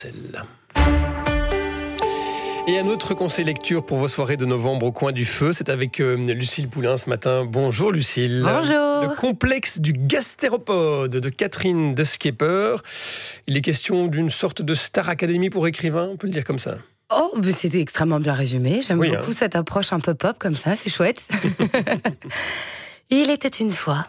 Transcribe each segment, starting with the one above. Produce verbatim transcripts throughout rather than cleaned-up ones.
Celle-là. Et un autre conseil lecture pour vos soirées de novembre au coin du feu, c'est avec euh, Lucille Poulain ce matin. Bonjour Lucille. Bonjour. Le complexe du gastéropode de Catherine de Skepper. Il est question d'une sorte de Star Academy pour écrivains, on peut le dire comme ça. Oh, mais c'était extrêmement bien résumé. J'aime oui, beaucoup hein. cette approche un peu pop comme ça, c'est chouette. Il était une fois.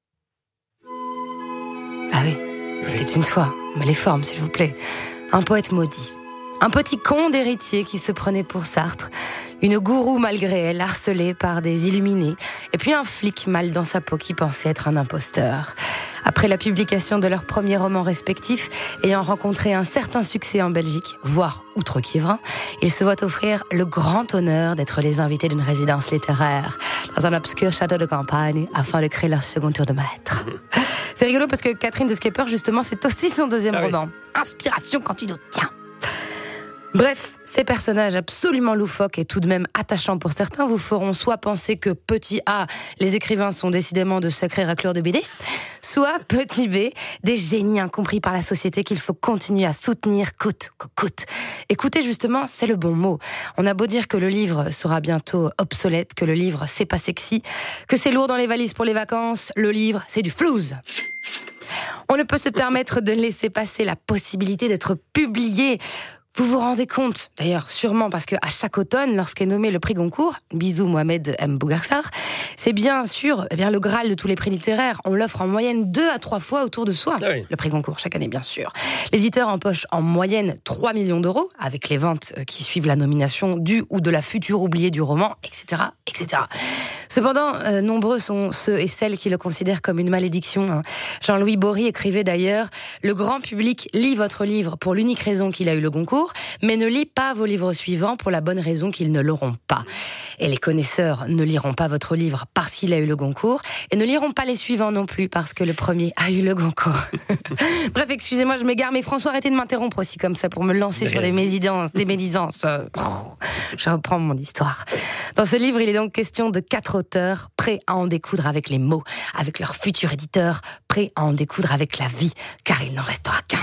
Ah oui, il oui. était une fois. Mais les formes, s'il vous plaît. Un poète maudit. Un petit con d'héritier qui se prenait pour Sartre, une gourou malgré elle, harcelée par des illuminés, et puis un flic mal dans sa peau qui pensait être un imposteur. Après la publication de leurs premiers romans respectifs, ayant rencontré un certain succès en Belgique, voire outre-Quiévrain, ils se voient offrir le grand honneur d'être les invités d'une résidence littéraire dans un obscur château de campagne afin de créer leur second tour de maître. C'est rigolo parce que Catherine de Skepper, justement, c'est aussi son deuxième ah roman. Oui. Inspiration quand tu nous tiens. Bref, ces personnages absolument loufoques et tout de même attachants pour certains vous feront soit penser que petit A, les écrivains sont décidément de sacrés racleurs de B D, soit petit B, des génies incompris par la société qu'il faut continuer à soutenir coûte que coûte. Écoutez, justement, c'est le bon mot. On a beau dire que le livre sera bientôt obsolète, que le livre c'est pas sexy, que c'est lourd dans les valises pour les vacances, le livre c'est du flouze. On ne peut se permettre de laisser passer la possibilité d'être publié. Vous vous rendez compte, d'ailleurs sûrement parce qu'à chaque automne, lorsqu'est nommé le prix Goncourt, bisous Mohamed M. Bougarsar, c'est bien sûr eh bien, le Graal de tous les prix littéraires. On l'offre en moyenne deux à trois fois autour de soi, ah oui. le prix Goncourt, chaque année bien sûr. L'éditeur empoche en moyenne trois millions d'euros, avec les ventes qui suivent la nomination du ou de la future oubliée du roman, et cetera et cetera. Cependant, euh, nombreux sont ceux et celles qui le considèrent comme une malédiction. Hein. Jean-Louis Bory écrivait d'ailleurs « Le grand public lit votre livre pour l'unique raison qu'il a eu le Goncourt, mais ne lit pas vos livres suivants pour la bonne raison qu'ils ne l'auront pas. Et les connaisseurs ne liront pas votre livre parce qu'il a eu le Goncourt, et ne liront pas les suivants non plus parce que le premier a eu le Goncourt. » Bref, excusez-moi, je m'égare, mais François, arrêtez de m'interrompre aussi comme ça pour me lancer mais... sur des médisances, des médisances. Je reprends mon histoire. Dans ce livre, il est donc question de quatre auteurs prêts à en découdre avec les mots, avec leur futur éditeur, prêts à en découdre avec la vie, car il n'en restera qu'un.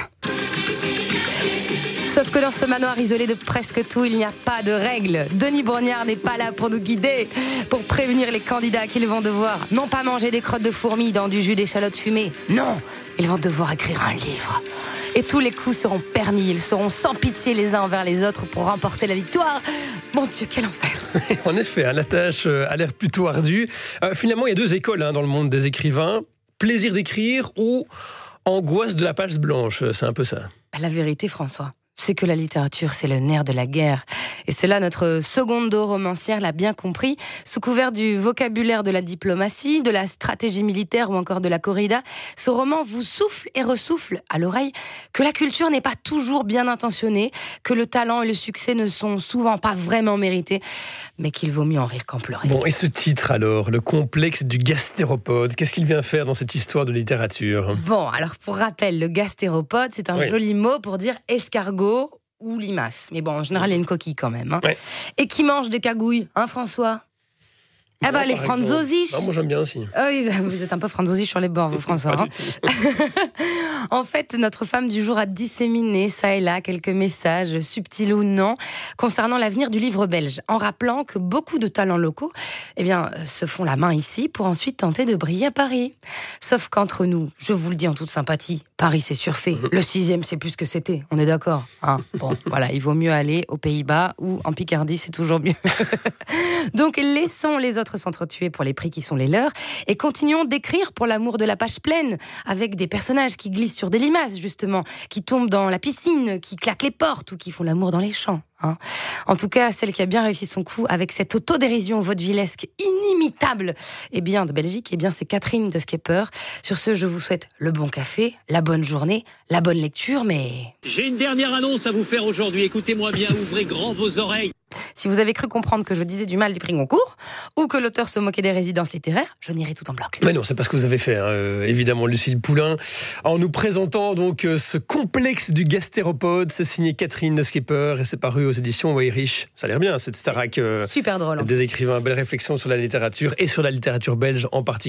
Sauf que dans ce manoir isolé de presque tout, il n'y a pas de règles. Denis Brognard n'est pas là pour nous guider, pour prévenir les candidats qu'ils vont devoir, non pas manger des crottes de fourmis dans du jus d'échalote fumée, non, ils vont devoir écrire un livre. Et tous les coups seront permis, ils seront sans pitié les uns envers les autres pour remporter la victoire. Mon Dieu, quel enfer! En effet, hein, la tâche a l'air plutôt ardue. Euh, finalement, il y a deux écoles hein, dans le monde des écrivains. Plaisir d'écrire ou angoisse de la page blanche, c'est un peu ça. La vérité, François, c'est que la littérature, c'est le nerf de la guerre. Et c'est là notre secondo romancière l'a bien compris. Sous couvert du vocabulaire de la diplomatie, de la stratégie militaire ou encore de la corrida, ce roman vous souffle et ressouffle à l'oreille que la culture n'est pas toujours bien intentionnée, que le talent et le succès ne sont souvent pas vraiment mérités, mais qu'il vaut mieux en rire qu'en pleurer. Bon, et ce titre alors, le complexe du gastéropode, qu'est-ce qu'il vient faire dans cette histoire de littérature ? Bon, alors pour rappel, le gastéropode, c'est un oui. joli mot pour dire escargot ou limace. Mais bon, en général, il y a une coquille quand même. Hein. Ouais. Et qui mange des cagouilles, hein, François ? Eh ben, les franzosiches. Non, moi, j'aime bien aussi. Oh, vous êtes un peu franzosiche sur les bords, vous, François. Hein. En fait, notre femme du jour a disséminé, ça et là, quelques messages, subtils ou non, concernant l'avenir du livre belge, en rappelant que beaucoup de talents locaux, eh bien, se font la main ici pour ensuite tenter de briller à Paris. Sauf qu'entre nous, je vous le dis en toute sympathie, Paris, c'est surfait. Le sixième, c'est plus ce que c'était. On est d'accord, hein. Bon, voilà, il vaut mieux aller aux Pays-Bas ou en Picardie, c'est toujours mieux. Donc, laissons les autres s'entretuer pour les prix qui sont les leurs et continuons d'écrire pour l'amour de la page pleine avec des personnages qui glissent sur des limaces justement, qui tombent dans la piscine, qui claquent les portes ou qui font l'amour dans les champs. Hein. En tout cas, celle qui a bien réussi son coup avec cette autodérision vaudevillesque inimitable eh bien, de Belgique, eh bien, c'est Catherine de Skepper. Sur ce, je vous souhaite le bon café, la bonne journée, la bonne lecture, mais... J'ai une dernière annonce à vous faire aujourd'hui. Écoutez-moi bien, ouvrez grand vos oreilles. Si vous avez cru comprendre que je disais du mal du prix Goncourt, ou que l'auteur se moquait des résidences littéraires, je nierai tout en bloc. Mais non, c'est pas ce que vous avez fait, hein. euh, évidemment, Lucille Poulain. En nous présentant donc euh, ce complexe du gastéropode, c'est signé Catherine de Skepper et c'est paru aux éditions Weyrich. Ça a l'air bien, cette Starac euh, super drôle. Des écrivains. Belle réflexion sur la littérature et sur la littérature belge en particulier.